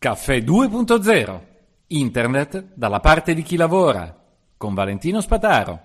Caffè 2.0. Internet dalla parte di chi lavora. Con Valentino Spataro.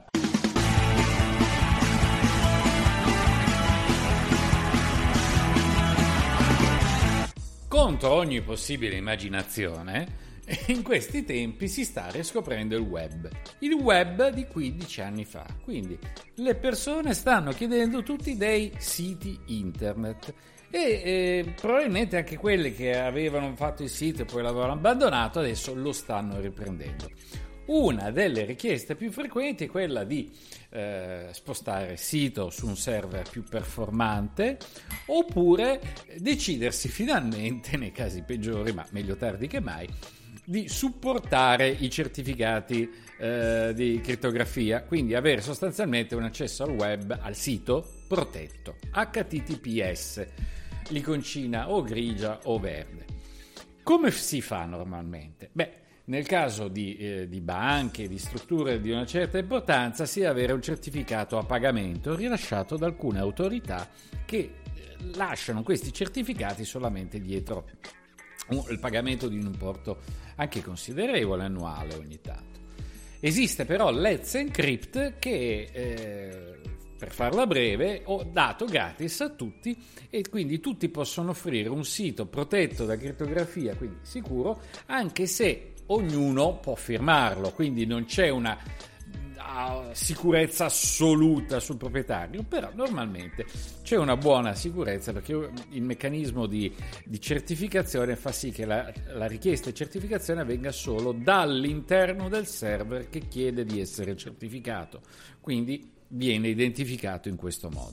Contro ogni possibile immaginazione, in questi tempi si sta riscoprendo il web. Il web di 15 anni fa. Quindi le persone stanno chiedendo tutti dei siti internet. E probabilmente anche quelli che avevano fatto il sito e poi l'avevano abbandonato adesso lo stanno riprendendo. Una delle richieste più frequenti è quella di spostare il sito su un server più performante, oppure decidersi finalmente, nei casi peggiori, ma meglio tardi che mai, di supportare i certificati di crittografia, quindi avere sostanzialmente un accesso al web, al sito protetto, HTTPS, l'iconcina o grigia o verde. Come si fa normalmente? Nel caso di banche, di strutture di una certa importanza, si deve avere un certificato a pagamento rilasciato da alcune autorità che lasciano questi certificati solamente dietro il pagamento di un importo anche considerevole annuale ogni tanto. Esiste però Let's Encrypt che per farla breve, ho dato gratis a tutti e quindi tutti possono offrire un sito protetto da crittografia, quindi sicuro, anche se ognuno può firmarlo, quindi non c'è una sicurezza assoluta sul proprietario, però normalmente c'è una buona sicurezza perché il meccanismo di certificazione fa sì che la richiesta di certificazione avvenga solo dall'interno del server che chiede di essere certificato, quindi viene identificato in questo modo.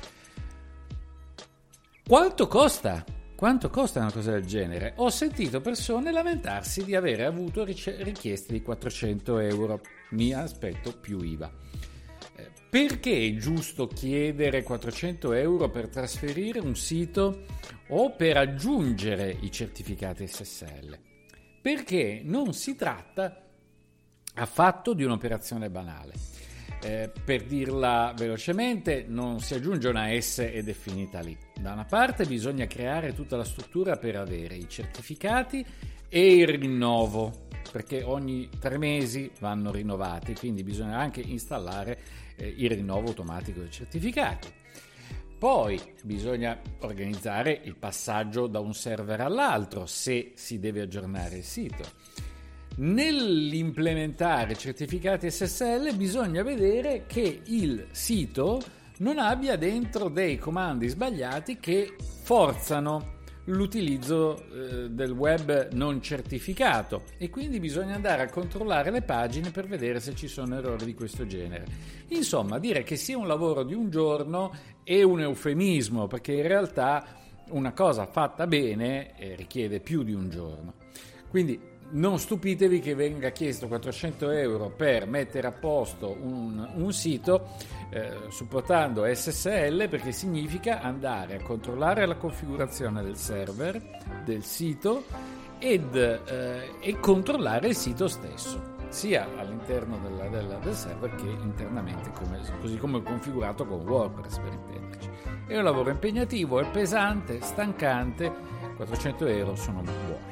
Quanto costa? Quanto costa una cosa del genere? Ho sentito persone lamentarsi di avere avuto richieste di 400 euro. Mi aspetto più IVA. Perché è giusto chiedere 400 euro per trasferire un sito o per aggiungere i certificati SSL? Perché non si tratta affatto di un'operazione banale. Per dirla velocemente, non si aggiunge una S ed è finita lì. Da una parte bisogna creare tutta la struttura per avere i certificati e il rinnovo, perché ogni 3 mesi vanno rinnovati, quindi bisogna anche installare il rinnovo automatico dei certificati. Poi bisogna organizzare il passaggio da un server all'altro se si deve aggiornare il sito. Nell'implementare certificati SSL bisogna vedere che il sito non abbia dentro dei comandi sbagliati che forzano l'utilizzo del web non certificato e quindi bisogna andare a controllare le pagine per vedere se ci sono errori di questo genere. Insomma, dire che sia un lavoro di un giorno è un eufemismo, perché in realtà una cosa fatta bene richiede più di un giorno. Quindi non stupitevi che venga chiesto 400 euro per mettere a posto un sito supportando SSL, perché significa andare a controllare la configurazione del server, del sito e controllare il sito stesso, sia all'interno del server che internamente, così come è configurato con WordPress, per intenderci. È un lavoro impegnativo, è pesante, stancante, 400 euro sono buoni.